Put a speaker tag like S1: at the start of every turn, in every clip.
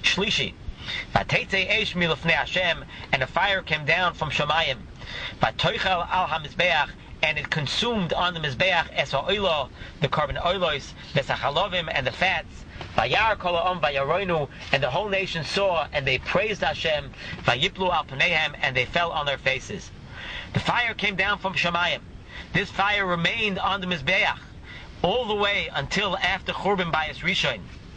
S1: Shlishi. Vateitze eish milufnei Hashem, and a fire came down from Shamayim. Vatoichel al hamizbeach, and it consumed on the mizbeach es ha'oilo, the carbon oilos, v'sachalovim, and the fats. Vayar kol ha'om vayaroinu, and the whole nation saw, and they praised Hashem. Vayiplu al panehem, and they fell on their faces. The fire came down from Shamayim. This fire remained on the mizbeach all the way until after Churban Bayis Rishon.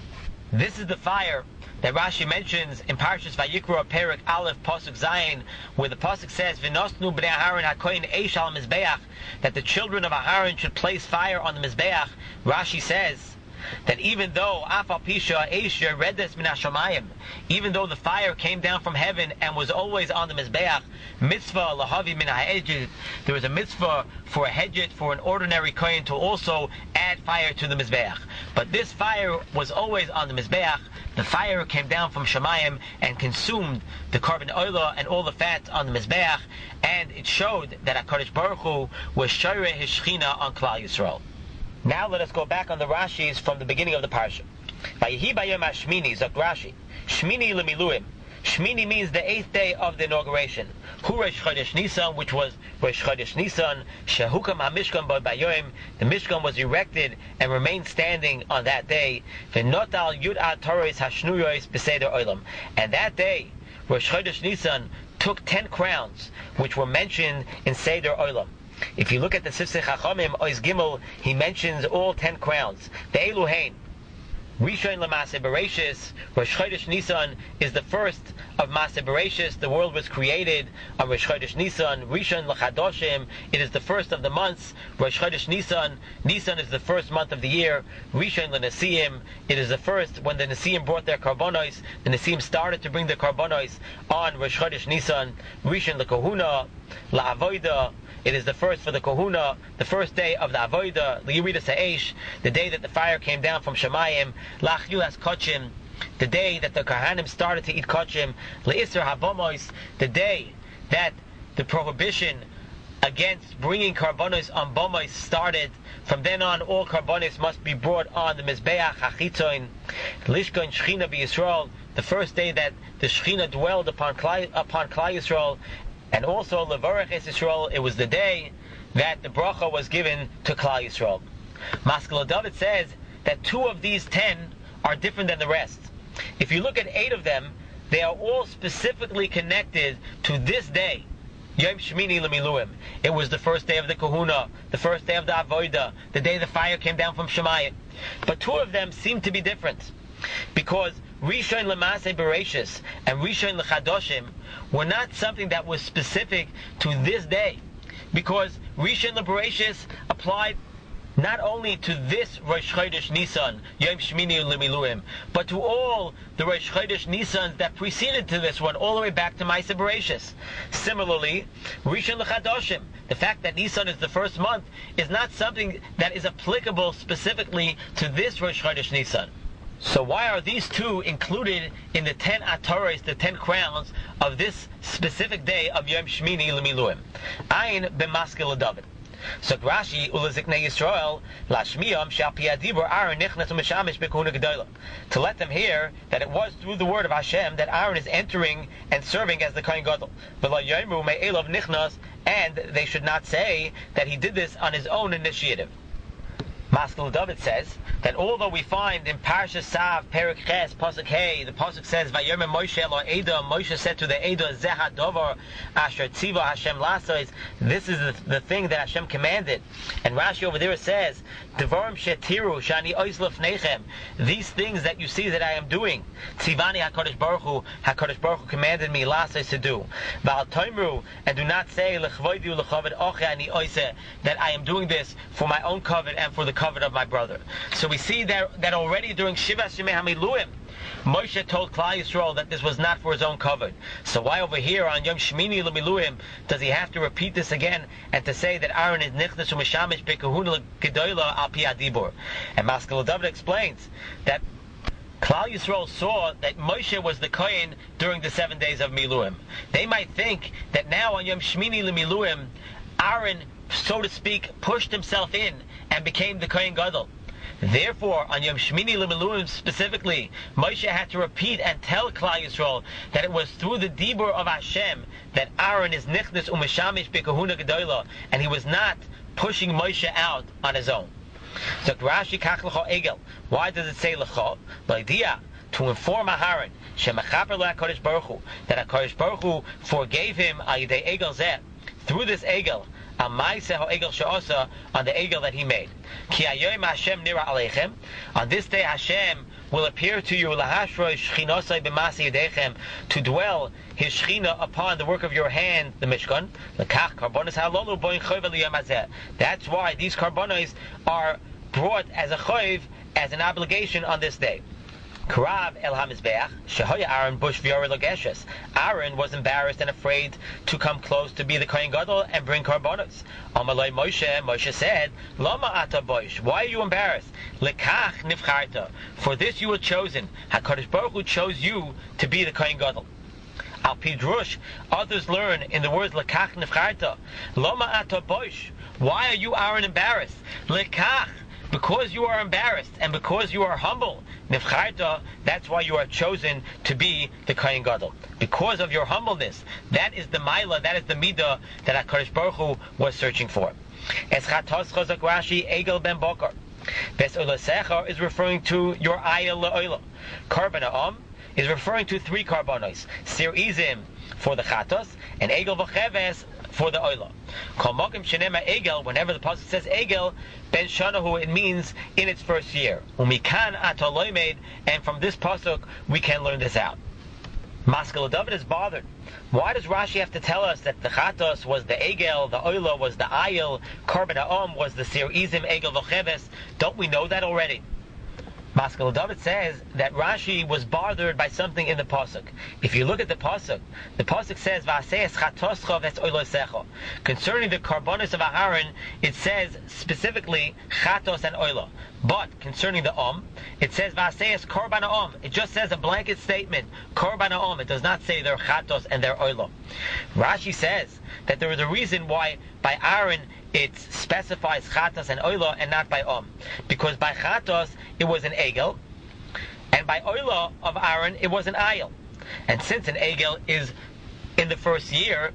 S1: This is the fire that Rashi mentions in Parshas Vayikra, Perek Aleph, Pasuk Zayin, where the Pasuk says, "V'nosnu bnei Aharon hakoyin eish al mizbeach," that the children of Aharon should place fire on the mizbeach. Rashi says that even though Afal Pisha Eisha Redes Min Hashamayim, even though the fire came down from heaven and was always on the mizbeach, mitzvah lahavi min ha'edjit, there was a mitzvah for a hedjit, for an ordinary kohen, to also add fire to the mizbeach. But this fire was always on the mizbeach. The fire came down from Shamayim and consumed the carbon oil and all the fats on the mizbeach, and it showed that HaKadosh Baruch Hu was shoyreh his shechina on Klal Yisrael. Now let us go back on the Rashis from the beginning of the parsha. Vayehi bayom hashmini, zok Rashi, shmini lemiluim. Shmini means the 8th day of the inauguration. Hu Rosh Chodesh Nisan, which was Rosh Chodesh Nisan, shehukam hamishkan bo bayom. The Mishkan was erected and remained standing on that day. V'notal yud toros hashnuros b'seder olam. And that day, Rosh Chodesh Nisan took 10 crowns, which were mentioned in Seder Olam. If you look at the Sifsei Chachamim, Ois Gimel, he mentions all 10 crowns. The Eluhain, Rishon L'Maaseh Bereshis, Rosh Chodesh Nisan is the first of Maaseh Bereshis. The world was created on Rosh Chodesh Nisan. Rishon L'Chadoshim, it is the first of the months. Rosh Chodesh Nisan, Nisan is the first month of the year. Rishon L'Nesiim, it is the first when the Nesiim brought their karbonos. The Nesiim started to bring their karbonos on Rosh Chodesh Nisan. Rishon L'Kohuna, La'avoida, it is the first for the Kohuna, the first day of the Avoida, L'Yirida Sa'esh, the day that the fire came down from Shamayim, L'Achilas Kochim, the day that the Kohanim started to eat Kochim, L'Isser Habomois, the day that the prohibition against bringing karbonos on Bomois started. From then on, all karbonos must be brought on the Mizbeach HaChitzon, Lishkon Shechina B'Yisrael, the first day that the Shechina dwelled upon Klal Yisrael. And also, Levarach Es Yisrael, it was the day that the bracha was given to Klal Yisrael. Maskil David says that 2 of these 10 are different than the rest. If you look at 8 of them, they are all specifically connected to this day, Yom Shmini L'Miluim. It was the first day of the Kahuna, the first day of the Avoida, the day the fire came down from Shemayim. But 2 of them seem to be different, because Rishon L'Maaseh Bereshis and Rishon L'Chadoshim were not something that was specific to this day, because Rishon L'Bereshis applied not only to this Rosh Chodesh Nisan, Yom Shmini L'Miluim, but to all the Rosh Chodesh Nisans that preceded to this one, all the way back to Maaseh Bereshis. Similarly, Rishon L'Chadoshim, the fact that Nisan is the first month, is not something that is applicable specifically to this Rosh Chodesh Nisan. So why are these 2 included in the 10 Ataros, the 10 crowns of this specific day of Yom Shmini L'Miluim? Ayin b'maskil David. So Rashi ulaziknei Yisrael lashmiyam shal pi adibur Aaron nichnas u'meshamish b'kehuna gedola, to let them hear that it was through the word of Hashem that Aaron is entering and serving as the Kohen Gadol. V'lo yomru me'elav nichnas, and they should not say that he did this on his own initiative. Maskil David says that although we find in Parshas Sav, Perek Ches, Pasuk Hey, the Pasuk says, Vayomer Moshe lo Eda, Moshe said to the Eda, Zeh hadovar asher tziva Hashem lasos, this is the thing that Hashem commanded. And Rashi over there says, Devarim shetiru shani ois lefnechem, these things that you see that I am doing, tzivani HaKadosh Baruch Hu commanded me lasos to do. V'al toimru, and do not say, Lechvoidi u'lechaved oche ani oise, that I am doing this for my own covet and for the covet of my brother. So we see that already during Shivas Shemei HaMiluim, Moshe told Klal Yisrael that this was not for his own covet. So why over here on Yom Shmini L'Miluim does he have to repeat this again and to say that Aaron is nichnas u'meshamish b'kehuna gedola al pi adibur? And Maskil David explains that Klal Yisrael saw that Moshe was the Kohen during the 7 days of Miluim. They might think that now on Yom Shmini L'Miluim, Aaron, so to speak, pushed himself in and became the Kohen Gadol. Therefore, on Yom Shmini L'Miluim specifically, Moshe had to repeat and tell Klal Yisrael that it was through the Dibur of Hashem that Aaron is Nichnas Umeshamish B'Kahuna Gedola, and he was not pushing Moshe out on his own. So Rashi Kach L'Cho Egel. Why does it say L'Cho? L'Idea, to inform Aharon, Shemachaper LaKadosh Baruch Hu, that HaKadosh Baruch Hu forgave him Al Yidei Egel Zeh, through this Egel, on the Egel that he made. Ki hayoim Hashem nira aleichem. On this day Hashem will appear to you lahashroi shchinosai b'masi yedechem, to dwell His Shechina upon the work of your hand, the Mishkan. Lekach karbonos halolu boin choyv liyom hazeh. That's why these karbonos are brought as a choyv, as an obligation on this day. Karav el hamizbeach shehoya Aaron bush v'yori logeshes. Aaron was embarrassed and afraid to come close to be the Kohen Gadol and bring karbonos. Amalei Moshe said, Lama ata boish, why are you embarrassed? Lekach nivcharta, for this you were chosen. HaKadosh Baruch Hu chose you to be the Kohen Gadol. Al Pidrush, others learn in the words lekach nivcharta, Lama ata boish, why are you, Aaron, embarrassed? Lekach, because you are embarrassed and because you are humble, nivcharta, that's why you are chosen to be the Kohen Gadol. Because of your humbleness, that is the Maila, that is the Midah that HaKadosh Baruch Hu was searching for. Eschatos chazak Rashi Egel ben Bokar. Ves Olasecha is referring to your Ayel La'olah. Karban Ha'am is referring to 3 karbanos: Sir Izim for the Chatos and Egel v'Cheves for the Oila. Kol Mokim Shenema Egel, whenever the pasuk says Egel, Ben Shanahu, it means in its first year. Umikan Atoloimed, and from this pasuk we can learn this out. Maskal David is bothered. Why does Rashi have to tell us that the Chatos was the Egel, the Oila was the Ayel, Karban Ha'am was the Sir Izim, Egel v'Cheves? Don't we know that already? Maskal David says that Rashi was bothered by something in the pasuk. If you look at the pasuk says V'aseis chatoscha ves oilosecha. Concerning the karbonos of Aharon, it says specifically chatos and oila. But concerning the it says V'aseis karban ha'am. It just says a blanket statement, karban ha'am. It does not say their chatos and their oila. Rashi says that there is a reason why by Aaron it specifies chatos and oila and not by because by chatos it was an egel, and by oila of Aaron it was an ayel. And since an egel is in the first year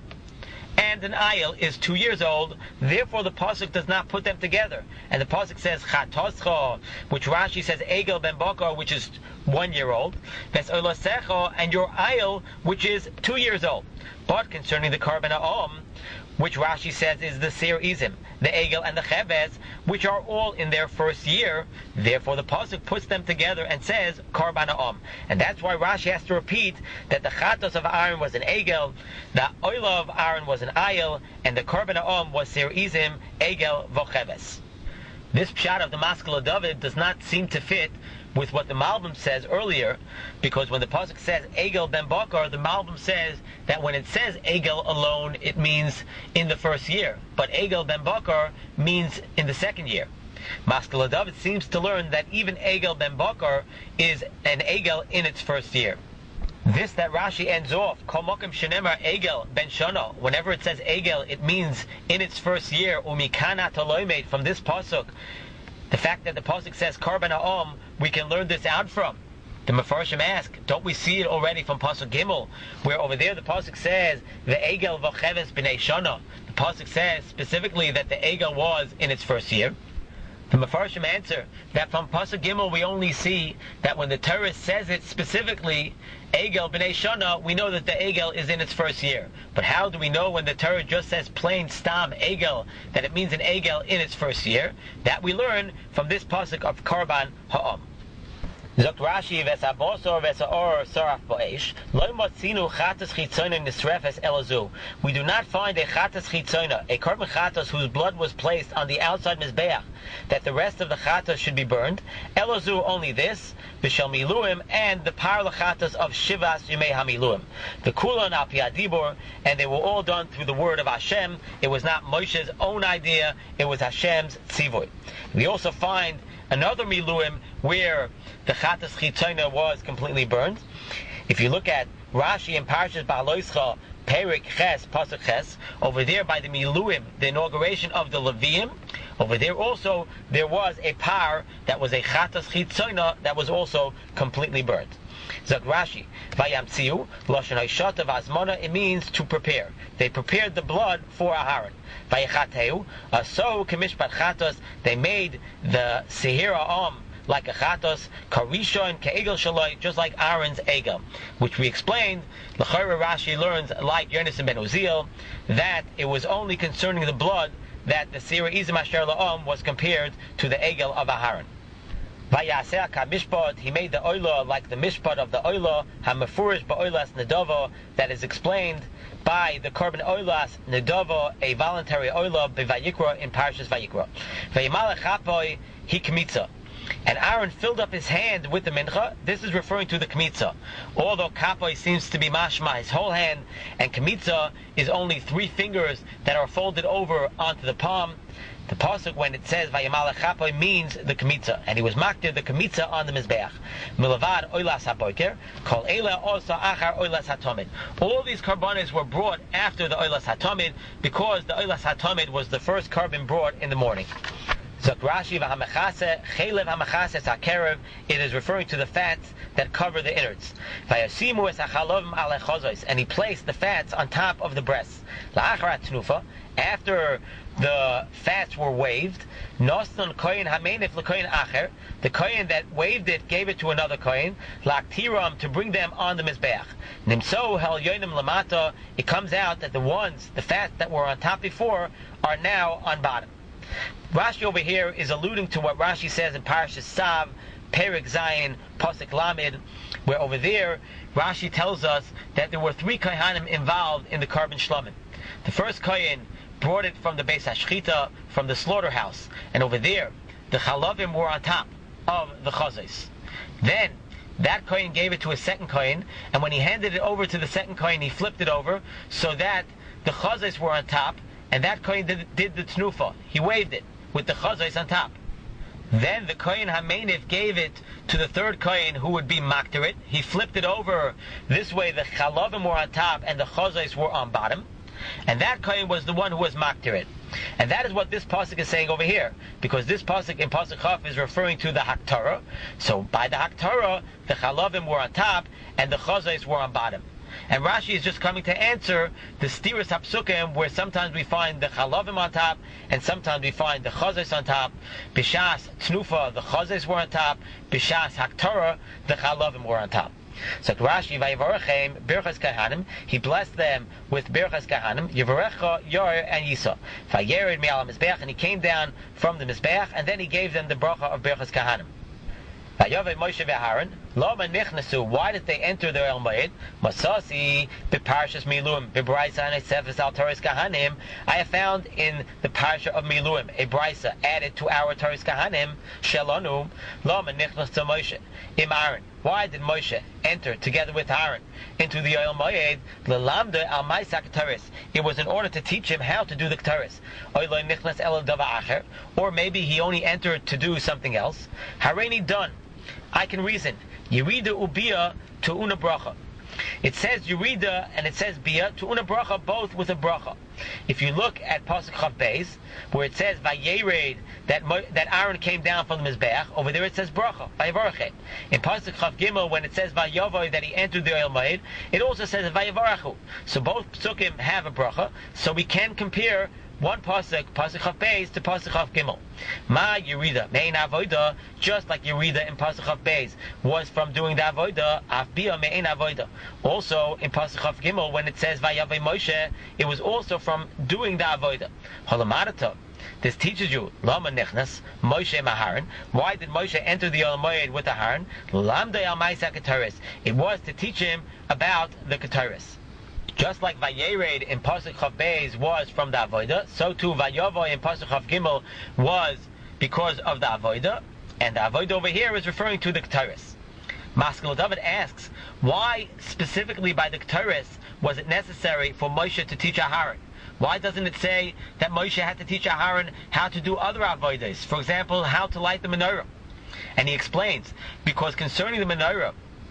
S1: and an ayel is 2 years old, therefore the pasuk does not put them together. And the pasuk says chatoscha, which Rashi says egel ben bakar, which is 1 year old, ves oilasecha, and your ayel, which is 2 years old. But concerning the karban ha'am, which Rashi says is the Sir Izim, the Egel and the Cheves, which are all in their first year, therefore the pasuk puts them together and says Karban Ha'am. And that's why Rashi has to repeat that the Chatos of Aaron was an Egel, the Oila of Aaron was an Ayel, and the Karban Ha'am was Sir Izim, Egel, v'Cheves. This pshat of the Maskal David does not seem to fit with what the Malbim says earlier, because when the pasuk says Egel ben Bakar, the Malbim says that when it says Egel alone, it means in the first year, but Egel ben Bakar means in the second year. Maskal David seems to learn that even Egel ben Bakar is an Egel in its first year. This that Rashi ends off, Kol Mokim Shenemar Egel ben Shana, whenever it says Egel, it means in its first year, Umikana Toloimed, from this pasuk. The fact that the pasuk says Karban Ha'am, we can learn this out from. The Mefarshim ask, don't we see it already from pasuk Gimel, where over there the pasuk says the Egel v'Cheves b'nei Shana. The pasuk says specifically that the Egel was in its first year. The Mefarshim answer that from pasuk Gimel we only see that when the Torah says it specifically, Egel b'nei Shana, we know that the Egel is in its first year. But how do we know when the Torah just says plain stam Egel that it means an Egel in its first year? That we learn from this pasuk of Karban Ha'am. Zokt Rashi v'esabosor v'esaor saraf bo'esh lo motzinu chatas chitzona nisrefes elazu. We do not find a chatas chitzona, a korban chatas whose blood was placed on the outside mizbeach, that the rest of the chatas should be burned. Elazu, only this, v'shel miluim, and the par lachatas of shivas yimei hamiluim. The kulan al pi adibur, and they were all done through the word of Hashem. It was not Moshe's own idea; it was Hashem's tzivoy. We also find another miluim where the chatas chitzona was completely burned. If you look at Rashi in Parshas Ba'aloischa, Perik Ches, Pasuk Ches, over there by the miluim, the inauguration of the Leviim, Over there also, there was a par that was a chatas chitzona that was also completely burnt. Zok Rashi, Vayamtziu, Lashon Hayshata Vazmona, it means to prepare. They prepared the blood for Aharon. Vayachateu, so Kamishpat Chatos, they made the Sehira like a Chatos, Karishon, Ke'egel Shaloi, just like Aaron's Egel, which we explained, L'chayra Rashi learns, like Yonasan ben Uziel, that it was only concerning the blood that the Sehira Izim Asher La'om was compared to the Egel of Aharon. Vayaseh mishpat, he made the oila like the mishpat of the oila, hamafurish ba'oilas nedava, that is explained by the korban oilas nedava, a voluntary oila b'vayikra in Parashas Vayikra. Vayimalech chapoy he kmitza, and Aaron filled up his hand with the mincha. This is referring to the kmitza. Although kapoy seems to be mashma his whole hand, and kmitza is only 3 fingers that are folded over onto the palm. The pasuk, when it says Vayamalech chapoy, means the kmitza, and he was maktir the kmitza on the mizbeach. Milavad oilas haboker, kol eila also achar oilas hatomid. All these karbanos were brought after the oilas hatomid, because the oilas hatomid was the first carbon brought in the morning. Zok Rashi v'hamechase chelev hamechase sakerev. It is referring to the fats that cover the innards. Vayasimu es achalovim ale chozos, and he placed the fats on top of the breasts. La'acharat tnufa, after the fats were waved, Noston koyin hamenif lekoyin acher, the koyin that waved it gave it to another koyin, laktiram, to bring them on the mizbeach. Nimso hel yonim lamata, it comes out that the fats that were on top before are now on bottom. Rashi over here is alluding to what Rashi says in Parashas Sav, Perek Zayin, Pasuk Lamed, where over there Rashi tells us that there were 3 kohanim involved in the carbon shlomim. The first kohen brought it from the Beis HaShchita, from the slaughterhouse, and over there the chalavim were on top of the chazos. Then that kohen gave it to a second kohen, and when he handed it over to the second kohen, he flipped it over so that the chazos were on top, and that kohen did the tnufa. He waved it with the chazos on top. Then the kohen hamenif gave it to the third kohen, who would be makter it. He flipped it over this way, the chalavim were on top and the chazos were on bottom. And that kohen was the one who was makter it. And that is what this pasuk is saying over here, because this pasuk in pasuk Chaf is referring to the haktara. So by the haktara, the chalavim were on top and the chazos were on bottom. And Rashi is just coming to answer the stiras hapsukim, where sometimes we find the chalavim on top and sometimes we find the chazos on top. Bishas tnufa, the chazos were on top. Bishas haktara, the chalavim were on top. So Rashi, Vayivarachem, Birchas Kahanim, he blessed them with Birchas Kahanim, Yivarecha, Yor, and Yisa. Vayered Mi'al Mizbeach, and he came down from the Mizbeach, and then he gave them the bracha of Birchas Kahanim. Vayove Moshe ve'Aaron, Loma nichnasu, why did they enter the El Moed? Masasi, Beparshas Miluim, Bebraisa and Sefes al Toras Kahanim. I have found in the Parsha of Miluim a Braisa added to our Toras Kahanim, Shelonu, Loma nichnasu Moshe, Im Aaron. Why did Moshe enter together with Aaron into the Oil Moed? Lelamda al Maisak Keteris. It was in order to teach him how to do the Keteris. Oiloi nichnas el dava acher, or maybe he only entered to do something else. Hareini done. I can reason. Yerida ubia to una bracha. It says Yerida and it says bia to una bracha, both with a bracha. If you look at Pasuk Chav Beis, where it says Vayered, that Aaron came down from the Mizbeach, over there it says bracha, Vayevarachem. In Pasuk Chav Gimel, when it says Vayavoy, that he entered the Oil Moed, it also says Vayavarachu. So both Psukim have a bracha, so we can compare one pasuk, pasuk Chav Beis, to pasuk Chav Gimel. Ma Yerida, Mein Avoida, just like Yerida in pasuk Chav Beis was from doing the Avoida, Avbia Mein Avoida. Also in pasuk Chav Gimel, when it says Vayavei Moshe, it was also from doing the Avoida. Holamarata. This teaches you Lama Nichnas Moshe Maharan. Why did Moshe enter the Oil Moed with the Haran? Lamdei al Ma'aseh Keteris. It was to teach him about the Keteris. Just like Vayered in Pasuk Chav Beis was from the Avodah, so too Vayavo in Pasuk Chav Gimel was because of the Avodah, and the Avodah over here is referring to the Keteris. Maskil David asks, why specifically by the Keteris was it necessary for Moshe to teach Aharon? Why doesn't it say that Moshe had to teach Aharon how to do other Avodas? For example, how to light the menorah? And he explains, because concerning the menorah,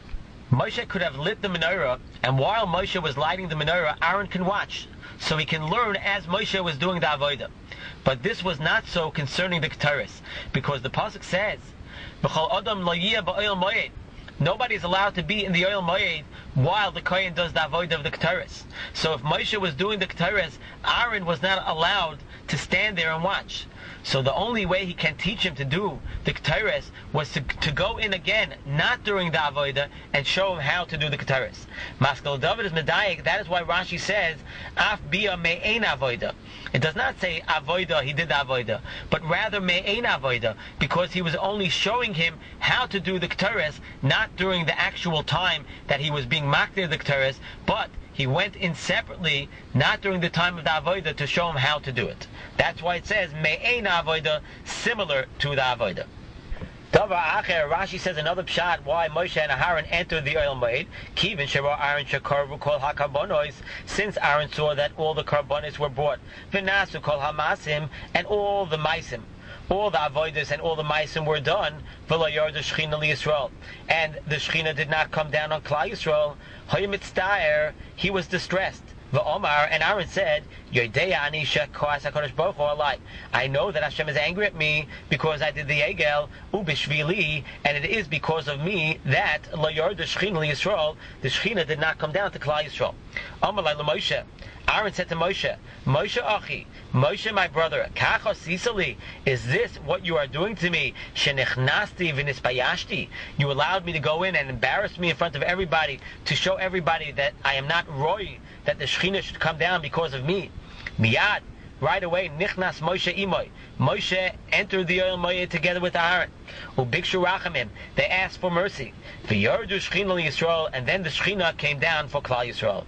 S1: Moshe could have lit the menorah, and while Moshe was lighting the menorah, Aaron can watch, so he can learn as Moshe was doing the avodah. But this was not so concerning the Ketores, because the pasuk says, "B'chol adam lo yeh ba'oil moed." Nobody is allowed to be in the oil moed while the Kohen does the avodah of the Ketores. So if Moshe was doing the Ketores, Aaron was not allowed to stand there and watch. So the only way he can teach him to do the Ketores was to go in again, not during the avodah, and show him how to do the Ketores. Maskal David is medayik. That is why Rashi says, "Af bia me'ein avodah." It does not say avodah, he did the avodah, but rather me'ein avodah, because he was only showing him how to do the Ketores, not during the actual time that he was being makdir the Ketores, but he went in separately, not during the time of the avodah, to show him how to do it. That's why it says me'ein avodah, similar to the avodah. Davar acher, Rashi says another pshat why Moshe and Aaron entered the oil moed. Kivin sheba Aaron shekarvu kol hakarbonos, since Aaron saw that all the karbonos were brought. V'nasu kol hamasim, and all the maisim, all the avodas and all the maisim were done. V'lo yard the Shechina li Yisrael, and the Shechina did not come down on Klal Yisrael. Hoyimitzdayer, he was distressed. V'omar, and Aaron said, Yodeya ani shekoas HaKadosh Baruch Hu alai. I know that Hashem is angry at me because I did the Egel, ubishvili, and it is because of me that lo yard the Shechina li Yisrael, the Shechina did not come down to Klal Yisrael. Amalai l'Moshe, Aaron said to Moshe, Moshe Achi, Moshe my brother, Kacha Sisali, is this what you are doing to me? Shenechnasti v'nispayashti. You allowed me to go in and embarrass me in front of everybody, to show everybody that I am not roy, that the Shechina should come down because of me. Miyad, right away, Nichnas Moshe Imoy. Moshe entered the oil moed together with Aaron. Ubikshu Rachamim, they asked for mercy. V'yordu Shechina li Yisrael, and then the Shechina came down for Klal Yisrael.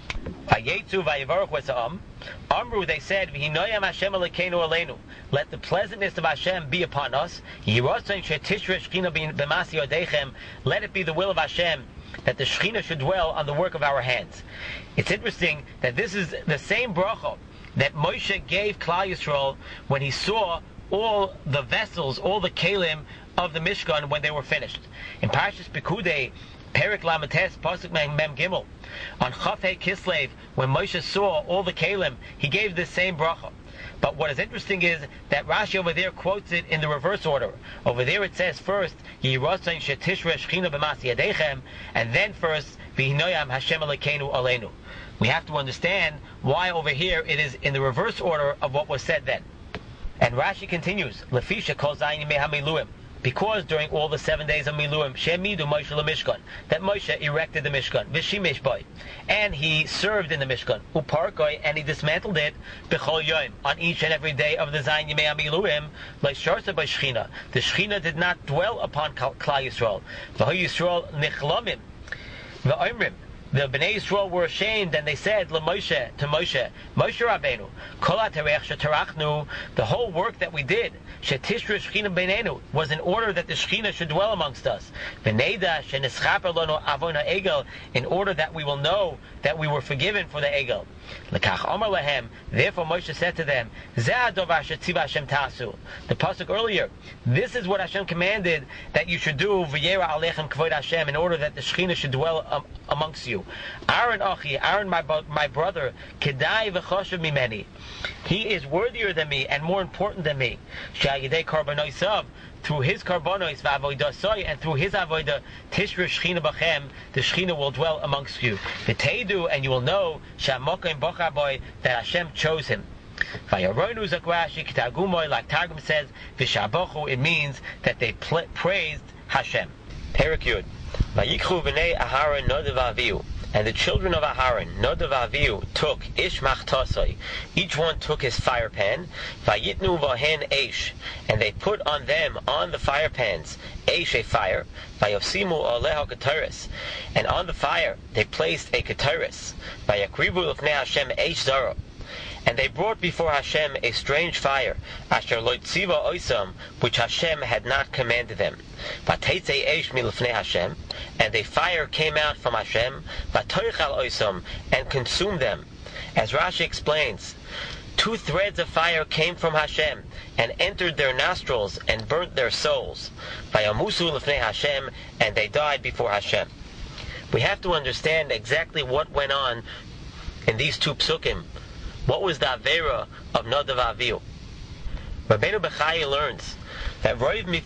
S1: Vayetzu vayivarach wasa'am. Amru, they said, V'hinoyam Hashem Elokeinu aleinu. Let the pleasantness of Hashem be upon us. Yirotzain shetishra Shechina b'masi yodechem. Let it be the will of Hashem that the Shechina should dwell on the work of our hands. It's interesting that this is the same bracha that Moshe gave Klal Yisrael when he saw all the vessels, all the kelim of the Mishkan when they were finished. In Parshas Pekudei, Perik Lamates, Pasuk Mem Gimel, on Chafei Kislev, when Moshe saw all the kelim, he gave this same bracha. But what is interesting is that Rashi over there quotes it in the reverse order. Over there it says first, Yirotzain shetishra Shechina b'masi yadechem, and then first, V'hinoyam Hashem Elokeinu aleinu. We have to understand why over here it is in the reverse order of what was said then. And Rashi continues, Lefisha kol zayin yimei hamiluim, because during all the 7 days of Miluim, Shemidu Moshe LeMishkan, that Moshe erected the Mishkan, V'shimesh boy, and he served in the Mishkan, Uparkoi, and he dismantled it, B'chol Yom, on each and every day of the Zayin Yimei HaMiluim, like Sharsa by Shechina. The Shechina did not dwell upon Klal Yisrael. V'ho Yisrael Nichlomim, V'omrim, the Bnei Yisrael were ashamed, and they said, LeMoshe, to Moshe, Moshe Rabbeinu, Kol HaTerech shetarachnu, the whole work that we did, Shetishra Shechina Beinenu, was in order that the Shechina should dwell amongst us. V'neida shenischaper lono avona egel, in order that we will know that we were forgiven for the egel. Lekach Omar Lahem, therefore Moshe said to them, Zeh hadovar shetziva Hashem tasu. The pasuk earlier, this is what Hashem commanded that you should do, V'yera alechem kavod Hashem, in order that the Shechina should dwell amongst you. Aaron Achi, Aaron my brother, Kedai v'choshev mimeni. He is worthier than me and more important than me. Sha'yidei karbonosav, through his karbonos v'avoidasoi, and through his avodah tishra Shechina b'chem, the Shechina will dwell amongst you. V'teidu, and you will know sha'mokim bochaboy, that Hashem chose him. Vayaronu zakrashi k'tagumoy, like Targum says, v'shabochu, it means that they praised Hashem. Perik Yud. Vayikchu v'nei Aharon nodav avihu. And the children of Aharon, Nodav Avihu, took Ish Machtasoi. Each one took his fire pan. Vayitnu vahen Eish. And they put on them, on the fire pans, Eish, a fire. Vayosimu aleha Keteris. And on the fire they placed a Keteris. Vayakrivu l'fnei Hashem Eish Zara. And they brought before Hashem a strange fire, Asher lo tziva oisam, which Hashem had not commanded them. Vateitze eish milufnei Hashem, and a fire came out from Hashem, vatoichal oisam, and consumed them. As Rashi explains, 2 threads of fire came from Hashem, and entered their nostrils, and burnt their souls. Vayamusu l'fnei Hashem, and they died before Hashem. we have to understand exactly what went on in these two psukim. What was the Avera of Nadav Avihu? Rabbeinu Bechai learns that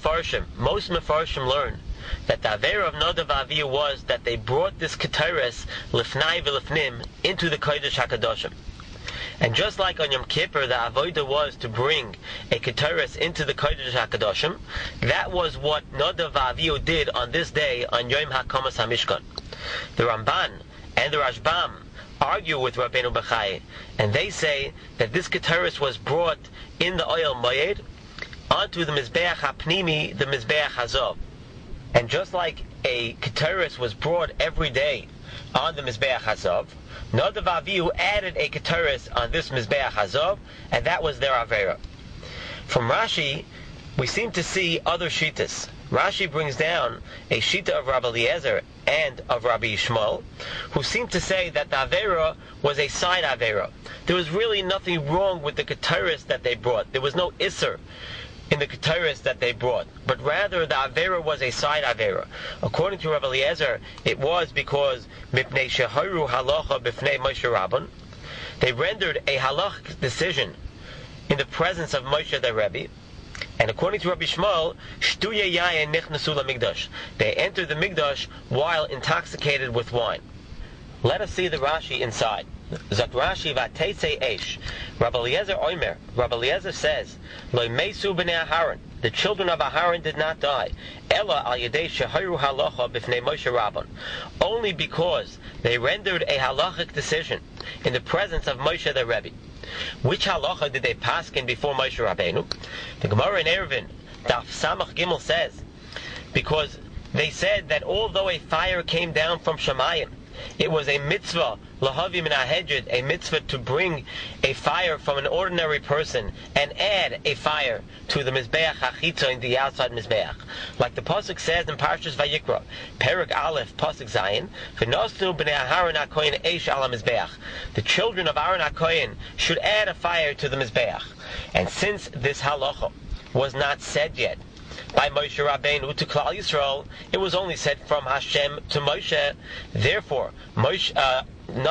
S1: most Mefarshim learn that the Avera of Nadav Avihu was that they brought this Keteres Lifnai V'Lifnim into the Kodesh HaKadoshim. And just like on Yom Kippur, the avodah was to bring a Keteres into the Kodesh HaKadoshim, that was what Nadav Avihu did on this day, on Yom HaKamas HaMishkan. The Ramban and the Rashbam argue with Rabbeinu Bechai, and they say that this Keteres was brought in the oil Moed onto the Mizbeach HaPnimi, the Mizbeach HaZov. And just like a Keteres was brought every day on the Mizbeach HaZov, Nadav Avihu added a Keteres on this Mizbeach HaZov, and that was their Avera. From Rashi, we seem to see other Shitas. Rashi brings down a Shita of Rabbi Eliezer and of Rabbi Yishmael, who seem to say that the Avera was a side Avera. There was really nothing wrong with the Keteres that they brought. There was no Isser in the Keteres that they brought, but rather the Avera was a side Avera. According to Rabbi Eliezer, it was because Mipnei Sheharu Halacha B'fnei Moshe Rabban, they rendered a halachic decision in the presence of Moshe the Rebbe. And according to Rabbi Yishmael, Shtuya Yayin Nichnasu LaMikdash, they entered the Mikdash while intoxicated with wine. Let us see the Rashi inside. Zot Rashi Vateitze Eish. Rabbi Eliezer Omer. Rabbi Eliezer says, Lo Meisu B'nei Aharon. The children of Aharon did not die. Ella al Yedei Sheharu Halacha B'fnei Moshe Rabban. Only because they rendered a halachic decision in the presence of Moshe the Rebbe. Which halacha did they paskin before Moshe Rabbeinu? The Gemara in Eruvin, Daf Samach Gimel says, because they said that although a fire came down from Shemayim, it was a mitzvah, lahavi min hahedrid, a mitzvah to bring a fire from an ordinary person and add a fire to the Mizbeach HaChitzon, the outside Mizbeach. Like the Pasuk says in Parshas Vayikra, Perek Aleph, Pasuk Zayin, V'nosnu b'nei Aharon HaKohen eish ala Mizbeach. The children of Aaron HaKohen should add a fire to the Mizbeach. And since this halacha was not said yet by Moshe Rabbeinu to Klal Yisrael, it was only said from Hashem to Moshe. Therefore, Nadav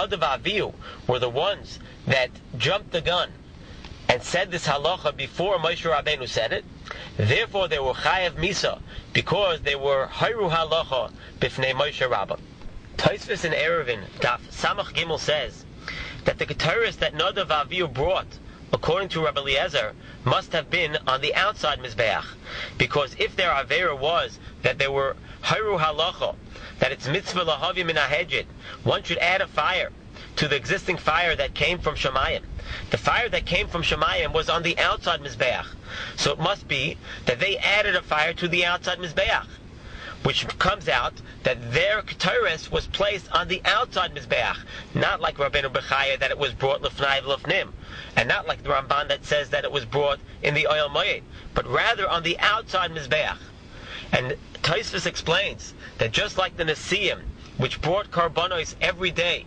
S1: Avihu were the ones that jumped the gun and said this halacha before Moshe Rabbeinu said it. Therefore, they were Chayav Misa, because they were Hayru halacha b'fnei Moshe Rabbeinu. Tosfos in Eruvin, Daf Samach Gimel says that the Keteres that Nadav Avihu brought, according to Rabbi Eliezer, must have been on the outside Mizbeach. Because if their Avera was that they were Hayru Halacha, that it's mitzvah lahavi min hahedrid, one should add a fire to the existing fire that came from Shemayim. The fire that came from Shemayim was on the outside Mizbeach. So it must be that they added a fire to the outside Mizbeach, which comes out that their Keteres was placed on the outside Mizbeach, not like Rabbeinu Bechaya that it was brought Lefnai V'Lefnim, and not like the Ramban that says that it was brought in the Oil Moed, but rather on the outside Mizbeach. And Tosfos explains that just like the Nesiim, which brought Karbonos every day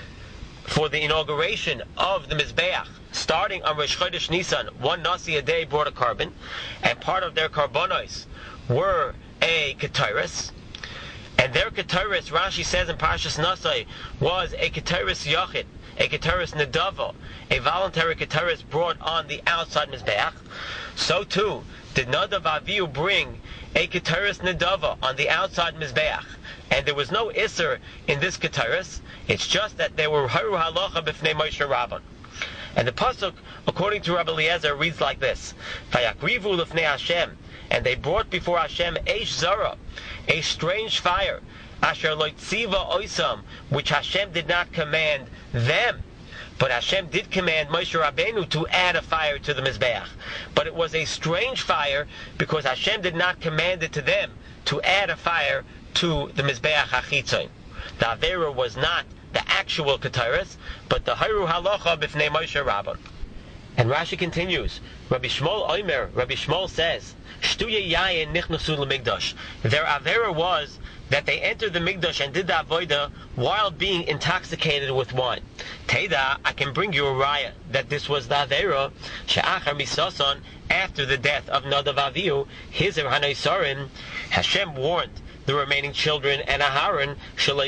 S1: for the inauguration of the Mizbeach, starting on Rosh Chodesh Nisan, one Nasi a day brought a carbon, and part of their Karbonos were a Keteres, and their Keteres, Rashi says in Parshas Nasai, was a Keteres Yachid, a Keteres Nedava, a voluntary Keteres brought on the outside Mizbeach. So too did Nadav Avihu bring a Keteres Nedava on the outside Mizbeach, and there was no Isser in this Keteres. It's just that they were Haru Halacha b'fnei Moshe Rabban. And the pasuk, according to Rabbi Eliezer, reads like this: Vayakrivu l'fnei Hashem, and they brought before Hashem Eish Zara, a strange fire, Asher lo tziva oisam, which Hashem did not command them, but Hashem did command Moshe Rabbeinu to add a fire to the Mizbeach. But it was a strange fire because Hashem did not command it to them to add a fire to the Mizbeach HaChitzon. The Avera was not the actual Keteres, but the Hayru Halacha b'fnei Moshe Rabban. And Rashi continues, Rabbi Shmuel Omer, Rabbi Shmuel says, Shtuya Yayin Nichnasu LaMikdash. Their Avera was that they entered the Mikdash and did the Avodah while being intoxicated with wine. Teda, I can bring you a raya that this was the Avera, She'achar Misason, after the death of Nadav Avihu, Hizer Hanaisarim, Hashem warned the remaining children and Aharon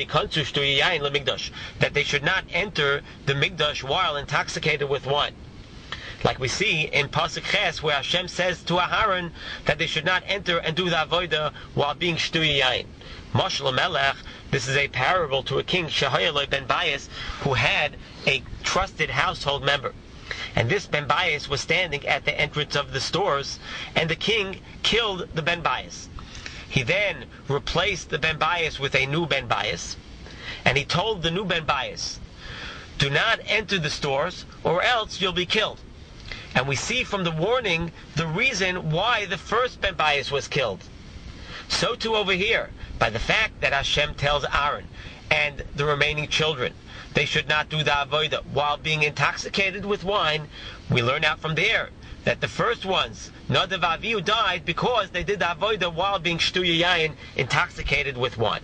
S1: that they should not enter the Mikdash while intoxicated with wine. Like we see in Pasuk Ches, where Hashem says to Aharon that they should not enter and do the avodah while being shtuyi yain. Mashal Melech, this is a parable to a king, Shehayaloi ben Bayis, who had a trusted household member. And this Ben Bayis was standing at the entrance of the stores, and the king killed the Ben Bayis. He then replaced the Ben Bayis with a new Ben Bayis, and he told the new Ben Bayis, do not enter the stores, or else you'll be killed. And we see from the warning the reason why the first Ben Bayis was killed. So too over here, by the fact that Hashem tells Aaron and the remaining children they should not do the avodah while being intoxicated with wine, we learn out from there that the first ones, Nadav Avihu, died because they did the avodah while being shtuya yayin, intoxicated with wine.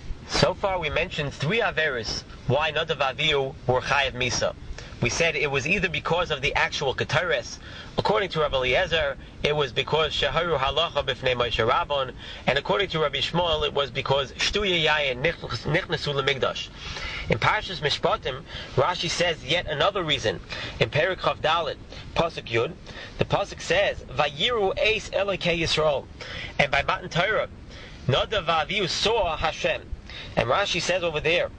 S1: So far we mentioned 3 averos why Nadav Avihu were chayav misa. We said it was either because of the actual Keteres. According to Rabbi Eliezer, it was because Sheharu Halacha b'fnei Moshe Rabban, and according to Rabbi Shmuel, it was because Shtuya Yayin nichnasu lemigdash. In Parshas Mishpatim, Rashi says yet another reason. In Perek Chav Dalet, Pasuk Yud, the Pasuk says, Vayiru Eis Elokei Yisrael, and by Matan Torah, Nadav Avihu saw Hashem, and Rashi says over there,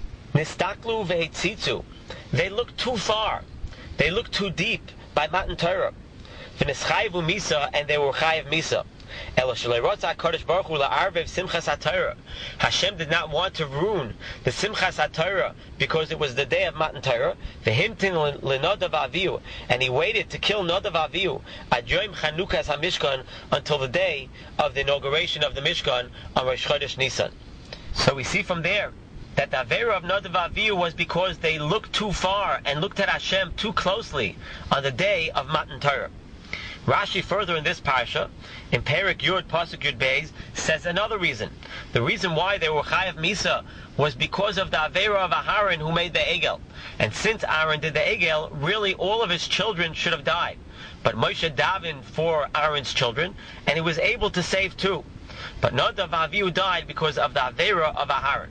S1: Nistaklu ve'etzitzu, they looked too far, they looked too deep by Matan Torah. V'nischayvu misa, and they were chayav misa. Ela shalei rotza HaKadosh Baruch Hu la'arvev simchas HaTorah. Hashem did not want to ruin the simchas HaTorah because it was the day of Matan Torah. V'himtin leNadav Avihu, and he waited to kill Nadav Avihu at Yom Chanukas HaMishkan until the day of the inauguration of the Mishkan on Rosh Chodesh Nisan. So we see from there that the Avera of Nadav Avihu was because they looked too far and looked at Hashem too closely on the day of Matan Torah. Rashi further in this parsha, in Perek Yud Pasuk Yud Beis, says another reason. The reason why they were chayav misa was because of the Avera of Aharon who made the Egel. And since Aaron did the Egel, really all of his children should have died. But Moshe davened for Aaron's children, and he was able to save 2. But Nadav Avihu died because of the Avera of Aharon.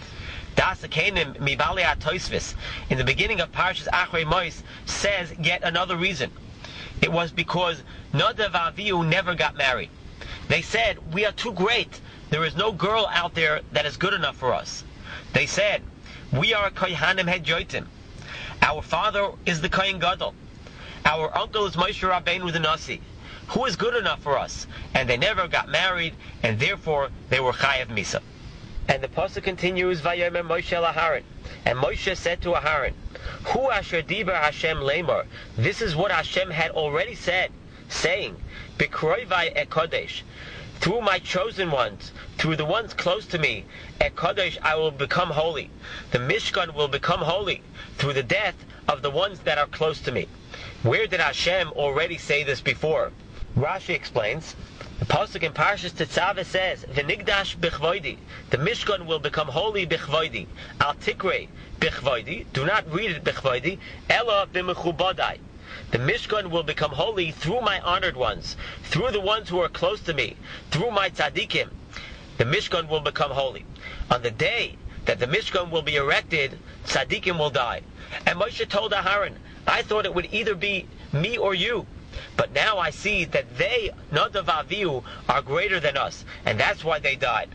S1: Das Kenim Mibali HaTosfos, in the beginning of Parshas Achrei Mos, says yet another reason. It was because Nadav Avihu never got married. They said, we are too great. There is no girl out there that is good enough for us. They said, we are Kohanim Hedyotim. Our father is the Kohen Gadol. Our uncle is Moshe Rabbeinu the Nasi. Who is good enough for us? And they never got married, and therefore they were chayav misa. And the pasuk continues, Vayomer Moshe Aharon, and Moshe said to Aharon, Hu asher diber Hashem lemor. This is what Hashem had already said, saying, B'kroivai ekodesh, through my chosen ones, through the ones close to me, ekodesh, I will become holy. The Mishkan will become holy through the death of the ones that are close to me. Where did Hashem already say this before? Rashi explains, the pasuk in Parshas Tetzaveh says, "V'nigdash bichvoidi." The Mishkan will become holy bichvoidi. Al tikrei bichvoidi. Do not read it bichvoidi. Ela b'mechubadai. The Mishkan will become holy through my honored ones, through the ones who are close to me, through my tzaddikim. The Mishkan will become holy. On the day that the Mishkan will be erected, tzaddikim will die. And Moshe told Aharon, I thought it would either be me or you. But now I see that they, Nadav Avihu, are greater than us, and that's why they died.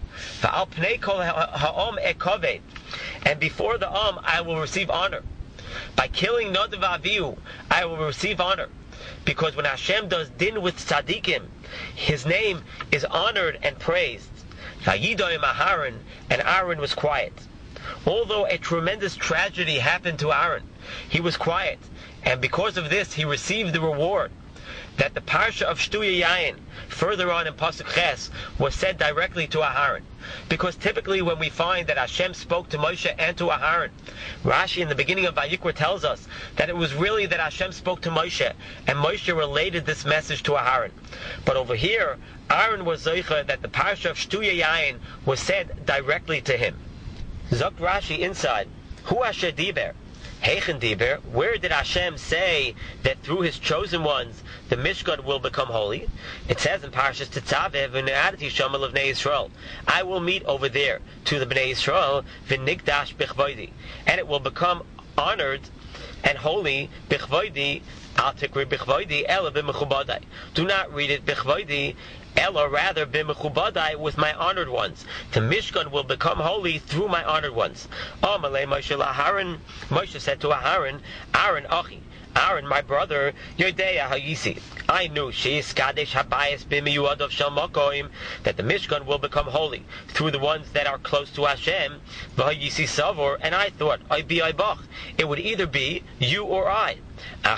S1: And before the I will receive honor. By killing Nadav Avihu, I will receive honor. Because when Hashem does din with tzaddikim, his name is honored and praised. Vayidoim Aharon, and Aaron was quiet. Although a tremendous tragedy happened to Aaron, he was quiet, and because of this he received the reward that the parsha of Shtuya Yayin, further on in Pasuk Ches, was said directly to Aharon. Because typically when we find that Hashem spoke to Moshe and to Aharon, Rashi in the beginning of Vayikra tells us that it was really that Hashem spoke to Moshe, and Moshe related this message to Aharon. But over here, Aaron was Zoicha that the parsha of Shtuya Yayin was said directly to him. Zok Rashi inside, Hu Asher Diber, Heichen Diber, where did Hashem say that through His chosen ones the Mishkan will become holy? It says in Parshas Tetzaveh, "V'ne'adati shama l'vnei Yisrael." I will meet over there to the Bnei Yisrael, v'nigdash bichvoidi, and it will become honored and holy bichvoidi. Al tikri bichvoidi ela b'mechubadai. Do not read it bichvoidi, ela rather b'mechubadai, with my honored ones. The Mishkan will become holy through my honored ones. Amalei Moshe l'Aharon. Moshe said to Aharon, Aaron achi, Aaron, my brother, Yodea Hayisi. I knew she's Kadesh Habayis B'miyuad of Shalmakoim, that the Mishkan will become holy through the ones that are close to Hashem. V'Hayisi Savor, and I thought, I be Ibach. It would either be you or I. Now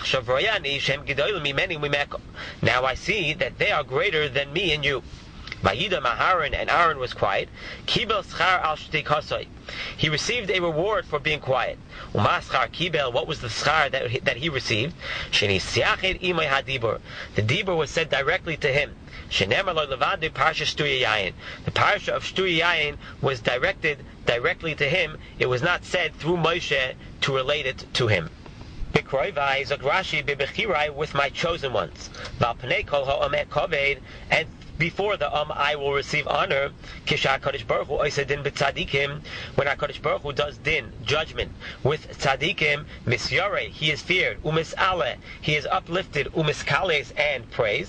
S1: I see that they are greater than me and you. Vayidam Aharon, and Aaron was quiet. Kibel schar al shtikasoi. He received a reward for being quiet. Umaschar kibel, what was the schar that he received? Sheni siached imay hadibur. The dibur was said directly to him. Shenemar lo levadu parsha Shtuya Yayin. The parsha of Shtuya Yayin was directed directly to him. It was not said through Moshe to relate it to him. Bikroivai zok Rashi bibechirai, with my chosen ones. Valpnei kol ha'omet koved, and before the I will receive honor. Kisha HaKadosh Baruch Hu oiseh din b'tzadikim, when HaKadosh Baruch Hu does din, judgment, with tzadikim, misyare, he is feared, umis'ale, he is uplifted, umiskales, and praised.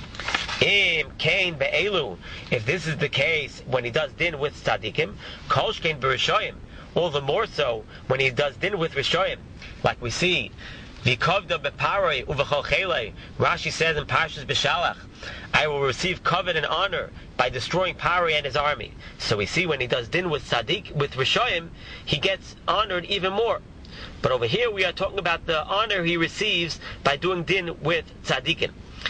S1: Im kain be'elu, if this is the case when he does din with tzadikim, kol shkein b'rishoyim, all the more so when he does din with rishoyim, like we see. V'kovda beparoi uv'chol chelei. Rashi says in Parshas B'Shalach, I will receive covet and honor by destroying Pari and his army. So we see when he does din with Tzaddik, with Rishoyim, he gets honored even more. But over here we are talking about the honor he receives by doing din with Tzaddikim.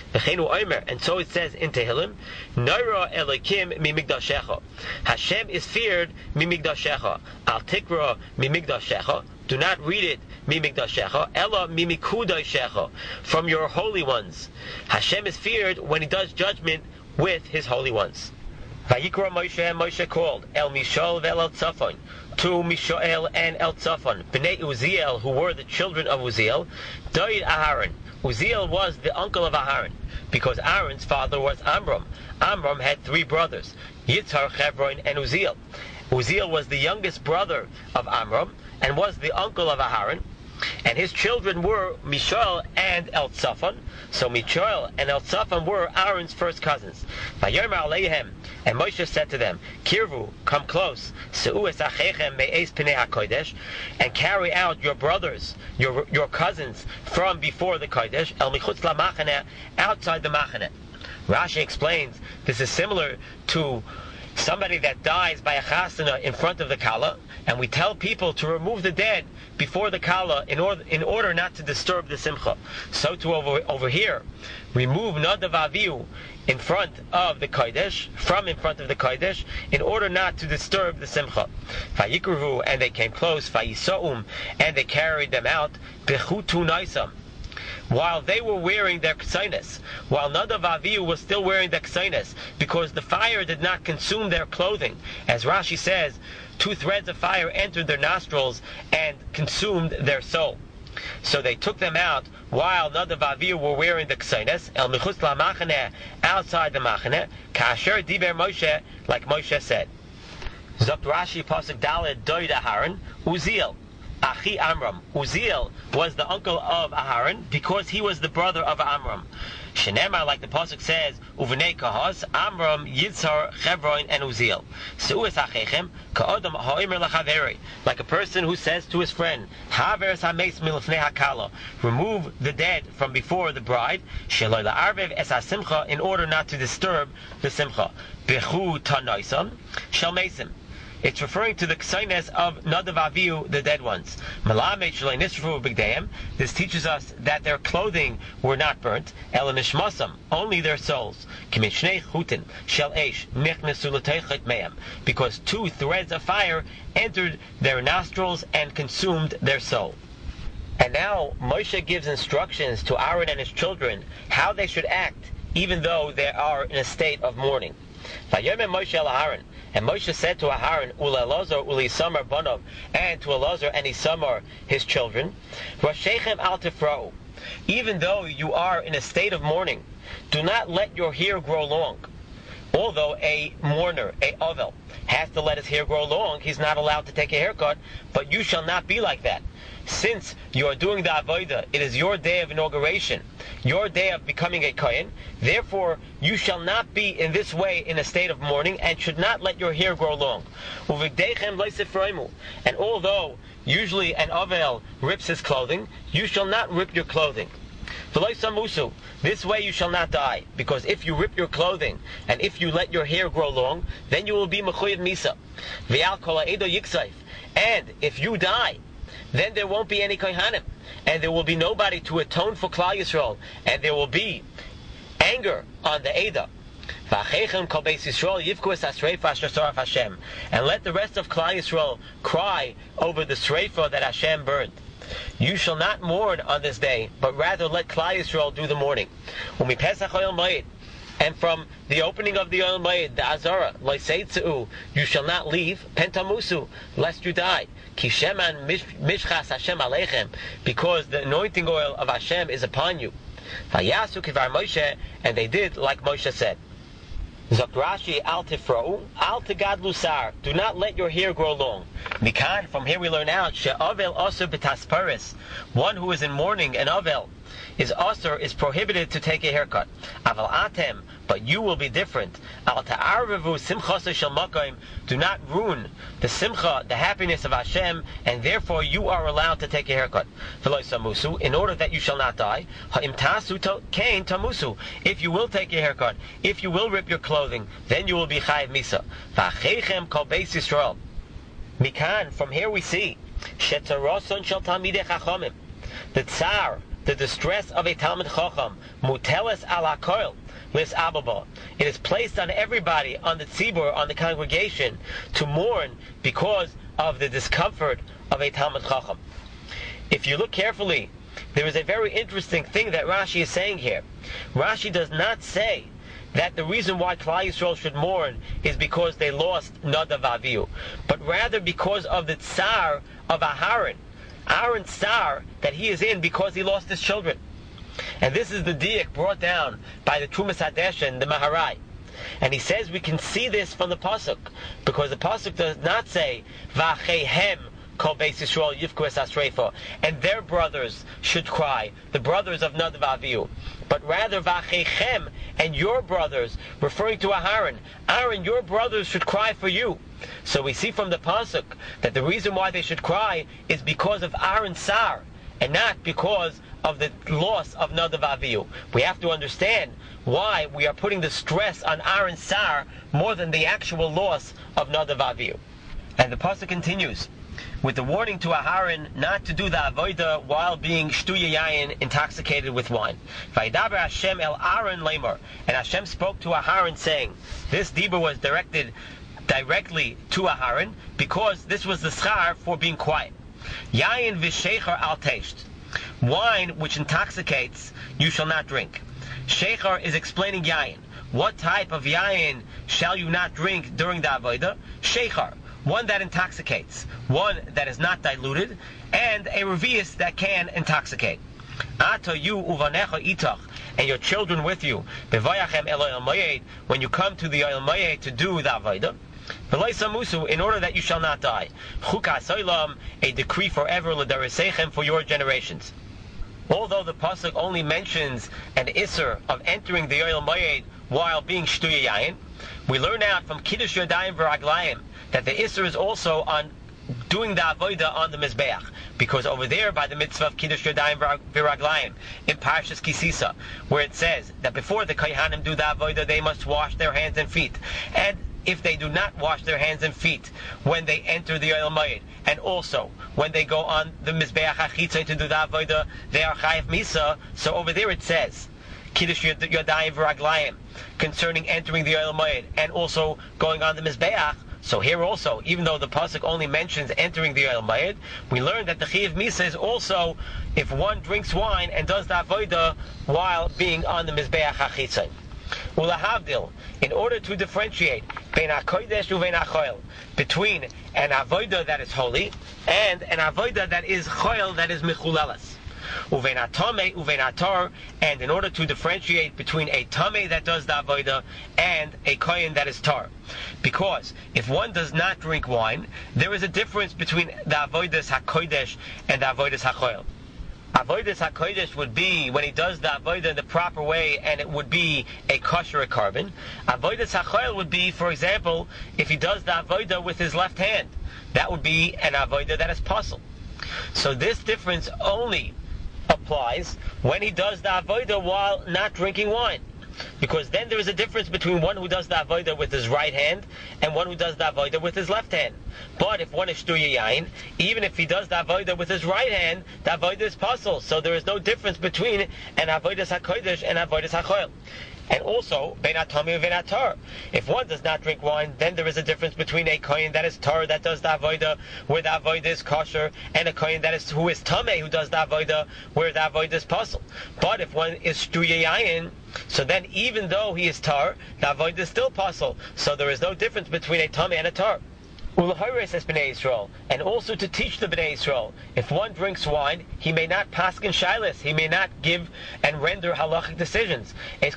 S1: And so it says in Tehillim, Noira Elokim mi migdashecha. Hashem is feared mi migdashecha. Al tikra mi migdashecha. Do not read it mi migdashecha. Ella mi mikudashecha. From your holy ones. Hashem is feared when he does judgment with his holy ones. Vayikra Moshe, and Moshe called El Mishol ve'el El Tzafon, to Mishael and El Tzafon, Bnei Uziel, who were the children of Uziel. Doid Aharon. Uziel was the uncle of Aharon, because Aaron's father was Amram. Amram had three brothers, Yitzhar, Chevron, and Uziel. Uziel was the youngest brother of Amram, and was the uncle of Aharon. And his children were Mishael and El Tzafon. So Mishael and El Tzafon were Aaron's first cousins. Vayomer aleihem, and Moshe said to them, Kirvu, come close, Se'u es achechem me'ez pnei hakodesh, and carry out your brothers, your cousins, from before the kodesh, el michutz lamachane, outside the machane. Rashi explains this is similar to somebody that dies by a chasana in front of the kala, and we tell people to remove the dead before the kala in order not to disturb the simcha. So too over here, remove nadav avihu in front of the kodesh, from in front of the kodesh, in order not to disturb the simcha. Vayikruhu, and they came close, vayisoum, and they carried them out, bechutu naisam, while they were wearing their ksainis, while Nadav Avihu was still wearing their ksainis, because the fire did not consume their clothing. As Rashi says, 2 threads of fire entered their nostrils and consumed their soul. So they took them out while Nadav Avihu were wearing the ksainis, el michutz lamachane, outside the machane, kasher diber Moshe, like Moshe said. Zokt Rashi pasuk Daled doid Aharon, Uziel, Achi Amram. Uziel was the uncle of Aharon because he was the brother of Amram. Shenemar, like the pasuk says, Uvnei Kahos, Amram, Yitzhar, Chevron, and Uziel. Se'u es achechem, ka'odam ha'omer lachaveri, like a person who says to his friend, Haveres ha'meis milfnei hakala, remove the dead from before the bride, Sheloi la'arvev es ha'simcha, in order not to disturb the simcha. Bechu tanoisam, shel meisim. It's referring to the ksainis of Nadav Avihu, the dead ones. This teaches us that their clothing were not burnt, only their souls. Because 2 threads of fire entered their nostrils and consumed their soul. And now Moshe gives instructions to Aaron and his children how they should act, even though they are in a state of mourning. Vayomer Moshe el Aharon, and Moshe said to Aharon, Ule'elazar u'lisamar banov, and to Elazar and Isamar his children, Roshechem al tifra'u, even though you are in a state of mourning, do not let your hair grow long. Although a mourner, a ovel, has to let his hair grow long, he's not allowed to take a haircut, but you shall not be like that. Since you are doing the avodah, it is your day of inauguration, your day of becoming a kohen, therefore you shall not be in this way in a state of mourning, and should not let your hair grow long. And although usually an ovel rips his clothing, you shall not rip your clothing. This way you shall not die, because if you rip your clothing and if you let your hair grow long, then you will be mechuyev misa. And if you die, then there won't be any kohanim, and there will be nobody to atone for Klal Yisrael, and there will be anger on the Eidah. And let the rest of Klal Yisrael cry over the Sreifa that Hashem burned. You shall not mourn on this day, but rather let Klal Yisrael do the mourning. And from the opening of the Oyel Moed, the Azara, you shall not leave, Pentamusu, lest you die. Kisheman mishchas Hashem aleichem, because the anointing oil of Hashem is upon you. Vayasu kivar Moshe, and they did like Moshe said. Zakrashi al tifra'u, al tegadlu sar, do not let your hair grow long. Mikan, from here we learn out, she'avel aser b'tasparis, one who is in mourning, an avel, is prohibited to take a haircut. Aval atem, but you will be different. Al ta'arvevu simchasa shel makom, do not ruin the simcha, the happiness of Hashem, and therefore you are allowed to take a haircut. V'lo samusu, in order that you shall not die. Ha'im tasu kain tamusu, if you will take a haircut, if you will rip your clothing, then you will be chayiv misa. V'achechem kol beis Yisrael. Mikan, from here we see shetzarason shel talmidei chachamim, the tsar, the distress of a Talmid Chacham, muteles al hakoil lis ababa. It is placed on everybody, on the tzibur, on the congregation, to mourn because of the discomfort of a Talmid Chacham. If you look carefully, there is a very interesting thing that Rashi is saying here. Rashi does not say that the reason why Klal Yisrael should mourn is because they lost Nadav Avihu, but rather because of the tsar of Aharon. Aaron's star that he is in because he lost his children. And this is the diak brought down by the Trumas Hadeshen, the Maharai. And he says we can see this from the Pasuk, because the Pasuk does not say, V'achehem kol beis Yisrael yivku es asreifa, and their brothers should cry, the brothers of Nadav Avihu. But rather, V'achechem, and your brothers, referring to Aharon. Aaron, your brothers should cry for you. So we see from the Pasuk that the reason why they should cry is because of Aaron's sar, and not because of the loss of Nadav Avihu. We have to understand why we are putting the stress on Aaron's sar more than the actual loss of Nadav Avihu. And the Pasuk continues with the warning to Aharon not to do the avodah while being shtuya yayin, intoxicated with wine. Vaydaber Hashem el Aaron lemor, and Hashem spoke to Aharon saying, this dibur was directed directly to Aharon because this was the schar for being quiet. Yayin v'sheichar al teisht, wine which intoxicates you shall not drink. Sheichar is explaining yayin. What type of yayin shall you not drink during the avodah? Sheichar, one that intoxicates, one that is not diluted, and a revius that can intoxicate. Ata you uvanecha itach, and your children with you, bevayachem el Oyel Moed, when you come to the Oyel Moed to do the avodah. V'lo samusu, in order that you shall not die. Chukas olam, a decree forever l'daresechem, for your generations. Although the pasuk only mentions an isser of entering the Oyel Moed while being shtuya yayin, we learn out from Kiddush Yadayim v'Raglayim that the isser is also on doing the avodah on the mizbeach, because over there by the mitzvah of Kiddush Yadayim v'Raglayim in Parshas Kisisa, where it says that before the kohanim do the avodah they must wash their hands and feet, and if they do not wash their hands and feet when they enter the Oyel Moed, and also when they go on the Mizbeach HaChitzai to do the Avodah, they are Chayiv Misa. So over there it says, Kiddush Yadayim v'Raglayim, concerning entering the Oyel Moed, and also going on the Mizbeach. So here also, even though the Pasuk only mentions entering the Oyel Moed, we learn that the Chayiv Misa is also if one drinks wine and does the Avodah while being on the Mizbeach HaChitzai. Ulahavdil, in order to differentiate between an avodah that is holy and an avodah that is choil, that is mechulelas. And in order to differentiate between a tameh that does the avodah and a kohen that is tar. Because if one does not drink wine, there is a difference between the avodas hakodesh and the avodas hachoil. Avodas HaKodesh would be when he does the avodah in the proper way, and it would be a kosher carbon. Avodas HaChoil would be, for example, if he does the avodah with his left hand. That would be an avodah that is puzzle. So this difference only applies when he does the avodah while not drinking wine. Because then there is a difference between one who does the avodah with his right hand and one who does the avodah with his left hand. But if one is shtuya yain, even if he does the avodah with his right hand, the avodah is puzzle. So there is no difference between an avodas hakodesh and avodas hachoil. And also, bein atami and bein atar. If one does not drink wine, then there is a difference between a kohen that is tar, that does the avodah, where the avodah is kosher, and a kohen that is who is tameh, who does the avodah, where the avodah is puzzle. But if one is shtuya yain, so then even though he is tar, the avodah is still puzzle. So there is no difference between a tameh and a tar. Ulahores as Bnei Yisrael, and also to teach the Bnei Yisrael. If one drinks wine, he may not paskin shilas, he may not give and render halachic decisions. He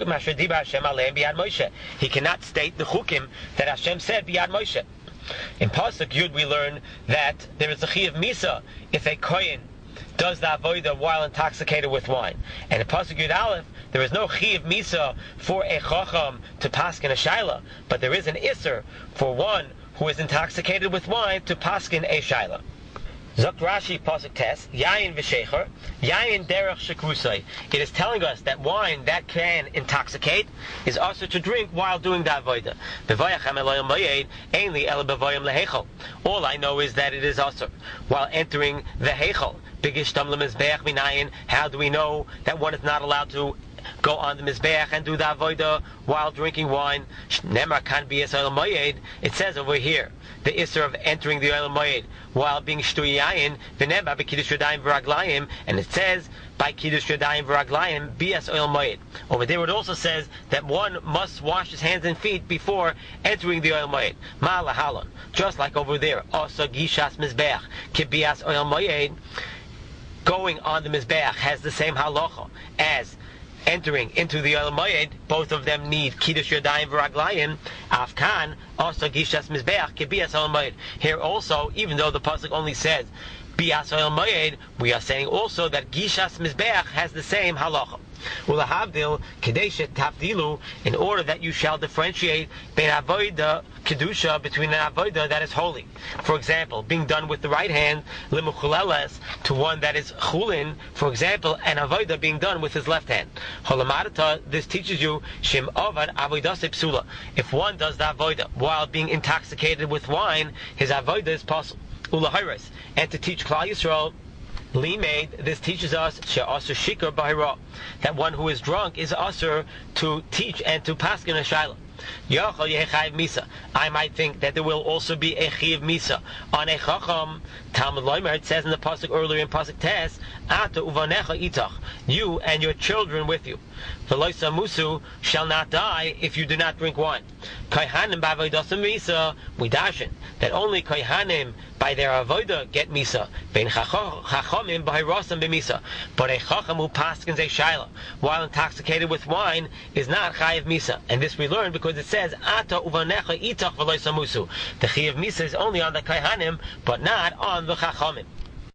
S1: cannot state the chukim that Hashem said biyad Moshe. In Pasuk Yud we learn that there is a chi of misa if a kohen does the avodah while intoxicated with wine. And in Pasuk Yud Aleph, there is no chi of misa for a chacham to paskin a shaila, but there is an isser for one who is intoxicated with wine to paskin a shaila. Zok Rashi Pasuk Tes, Yayin v'shecher, Yayin derech shekrusay. It is telling us that wine that can intoxicate is also to drink while doing the avodah. All I know is that it is also while entering the heichal. How do we know that one is not allowed to go on the mizbeach and do the avodah while drinking wine? It says over here the isser of entering the oil moed while being shtuyayin, and it says by kiddush yadayim v'raglayim bias oil moed. Over there it also says that one must wash his hands and feet before entering the oil moed. Ma'alahalon, just like over there, also gishas mizbeach kibias oil moed. Going on the mizbeach has the same halacha as entering into the Oil Moed. Both of them need Kiddush Yadayim V'Raglayim. Afkan also Gishas Mizbeach Kibias Oil Moed. Here also, even though the pasuk only says Bias Oil Moed, we are saying also that Gishas Mizbeach has the same halacha. Ulahavdil Kadeshet Tavdilu, in order that you shall differentiate between avodah kedusha, between an avodah that is holy. For example, being done with the right hand, limuchuleles, to one that is chulin. For example, an avodah being done with his left hand. Holamadata, this teaches you shim avad avodah psula. If one does the avodah while being intoxicated with wine, his avodah is possible. Ulahiris, and to teach Klal Yisrael. Limaid, this teaches us she'asur shikar b'hira, that one who is drunk is asur to teach and to paskin a shaila. Yachal yechayiv misa. I might think that there will also be a chiv misa on a chacham. Talmud Loimer, it says in the pasuk earlier in pasuk Tes, Ata uvanecha itach, you and your children with you. Veloisa musu shall not die if you do not drink wine. Kohanim b'avodas misa, we dashin that only kohanim by their avodah get misa. Ben chachamim b'hirasam b'misa, but a chacham who paskins a shaila while intoxicated with wine is not chayiv misa. And this we learn because it says Ata uvanecha itach veloisa musu. The chayiv misa is only on the kohanim, but not on the chachamim.